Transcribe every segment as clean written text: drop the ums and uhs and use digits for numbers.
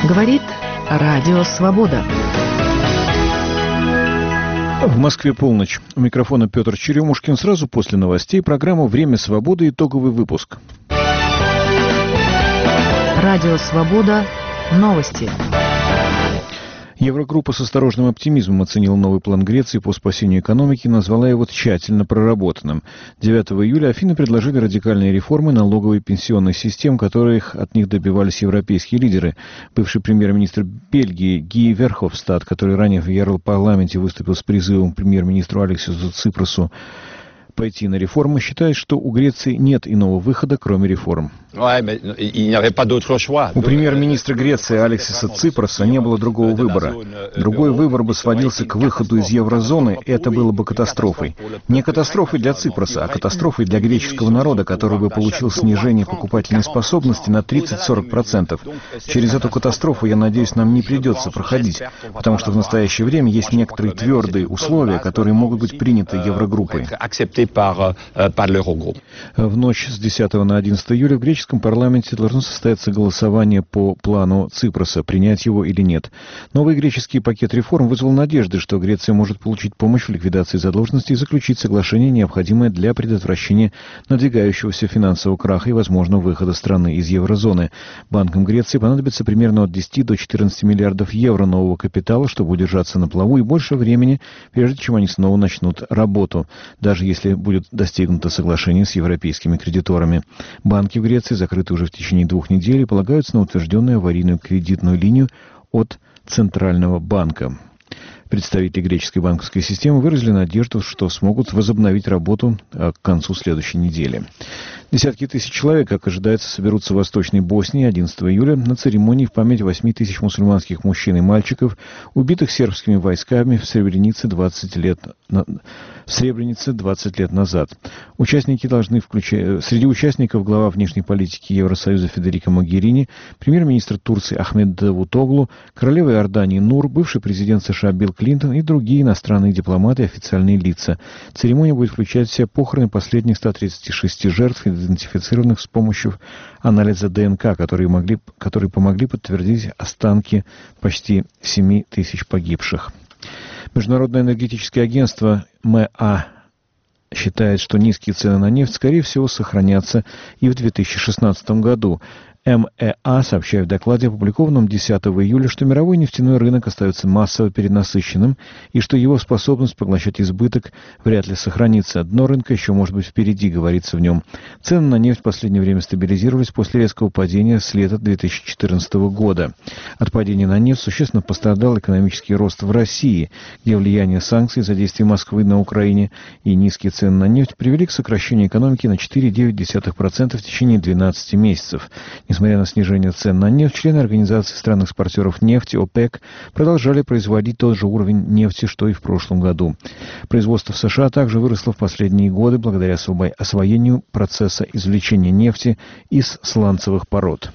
Говорит Радио Свобода. В Москве полночь. У микрофона Петр Черемушкин. Сразу после новостей программа «Время свободы». Итоговый выпуск. Радио Свобода. Новости. Еврогруппа с осторожным оптимизмом оценила новый план Греции по спасению экономики и назвала его тщательно проработанным. 9 июля Афины предложили радикальные реформы налоговой и пенсионной систем, которых от них добивались европейские лидеры. Бывший премьер-министр Бельгии Ги Верховстад, который ранее в Европарламенте выступил с призывом к премьер-министру Алексису Ципросу пойти на реформы, считает, что у Греции нет иного выхода, кроме реформ. У премьер-министра Греции Алексиса Ципроса не было другого выбора. Другой выбор бы сводился к выходу из еврозоны, и это было бы катастрофой. Не катастрофой для Ципроса, а катастрофой для греческого народа, который бы получил снижение покупательной способности на 30-40%. Через эту катастрофу, я надеюсь, нам не придется проходить, потому что в настоящее время есть некоторые твердые условия, которые могут быть приняты Еврогруппой. В ночь с 10 на 11 июля в греческом парламенте должно состояться голосование по плану Ципроса, принять его или нет. Новый греческий пакет реформ вызвал надежды, что Греция может получить помощь в ликвидации задолженности и заключить соглашение, необходимое для предотвращения надвигающегося финансового краха и возможного выхода страны из еврозоны. Банкам Греции понадобится примерно от 10 до 14 миллиардов евро нового капитала, чтобы удержаться на плаву, и больше времени, прежде чем они снова начнут работу, даже если будет достигнуто соглашение с европейскими кредиторами. Банки в Греции закрыты уже в течение 2 недель и полагаются на утвержденную аварийную кредитную линию от Центрального банка. Представители греческой банковской системы выразили надежду, что смогут возобновить работу к концу следующей недели. Десятки тысяч человек, как ожидается, соберутся в Восточной Боснии 11 июля на церемонии в память 8 тысяч мусульманских мужчин и мальчиков, убитых сербскими войсками в Сребренице 20 лет назад. Среди участников глава внешней политики Евросоюза Федерико Могерини, премьер-министр Турции Ахмед Давутоглу, королева Иордании Нур, бывший президент США Билл Клинтон и другие иностранные дипломаты и официальные лица. Церемония будет включать в себя похороны последних 136 жертв, идентифицированных с помощью анализа ДНК, которые помогли подтвердить останки почти 7 тысяч погибших. Международное энергетическое агентство МА считает, что низкие цены на нефть, скорее всего, сохранятся и в 2016 году. МЭА сообщает в докладе, опубликованном 10 июля, что мировой нефтяной рынок остается массово перенасыщенным и что его способность поглощать избыток вряд ли сохранится. Дно рынка еще может быть впереди, говорится в нем. Цены на нефть в последнее время стабилизировались после резкого падения с лета 2014 года. От падения на нефть существенно пострадал экономический рост в России, где влияние санкций за действия Москвы на Украине и низкие цены на нефть привели к сокращению экономики на 4,9% в течение 12 месяцев. Несмотря на снижение цен на нефть, члены Организации стран-экспортеров нефти ОПЕК продолжали производить тот же уровень нефти, что и в прошлом году. Производство в США также выросло в последние годы благодаря освоению процесса извлечения нефти из сланцевых пород.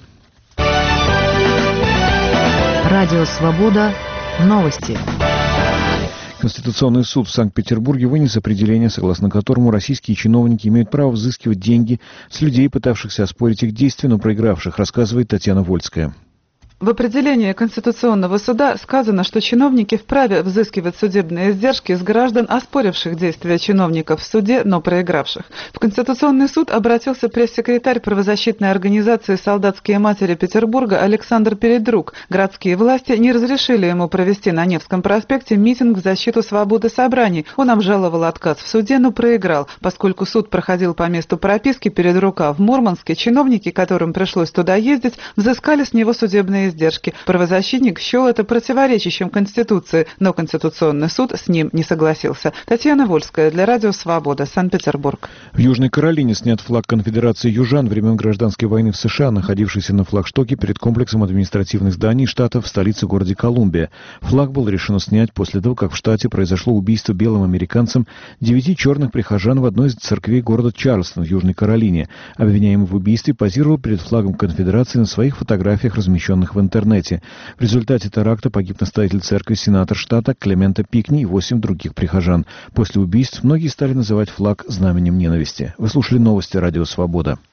Радио Свобода. Новости. Конституционный суд в Санкт-Петербурге вынес определение, согласно которому российские чиновники имеют право взыскивать деньги с людей, пытавшихся оспорить их действия, но проигравших, рассказывает Татьяна Вольская. В определении Конституционного суда сказано, что чиновники вправе взыскивать судебные издержки с граждан, оспоривших действия чиновников в суде, но проигравших. В Конституционный суд обратился пресс-секретарь правозащитной организации «Солдатские матери Петербурга» Александр Передрук. Городские власти не разрешили ему провести на Невском проспекте митинг в защиту свободы собраний. Он обжаловал отказ в суде, но проиграл. Поскольку суд проходил по месту прописки Передрука в Мурманске, чиновники, которым пришлось туда ездить, взыскали с него судебные издержки. Правозащитник счел это противоречащим Конституции, но Конституционный суд с ним не согласился. Татьяна Вольская для Радио Свобода, Санкт-Петербург. В Южной Каролине снят флаг Конфедерации южан времен гражданской войны в США, находившийся на флагштоке перед комплексом административных зданий штата в столице городе Колумбия. Флаг было решено снять после того, как в штате произошло убийство белым американцам 9 черных прихожан в одной из церквей города Чарльстон в Южной Каролине. Обвиняемый в убийстве позировал перед флагом Конфедерации на своих фотографиях, размещенных в интернете. В результате теракта погиб настоятель церкви, сенатор штата Клементо Пикни и 8 других прихожан. После убийств многие стали называть флаг знаменем ненависти. Вы слушали новости Радио Свобода.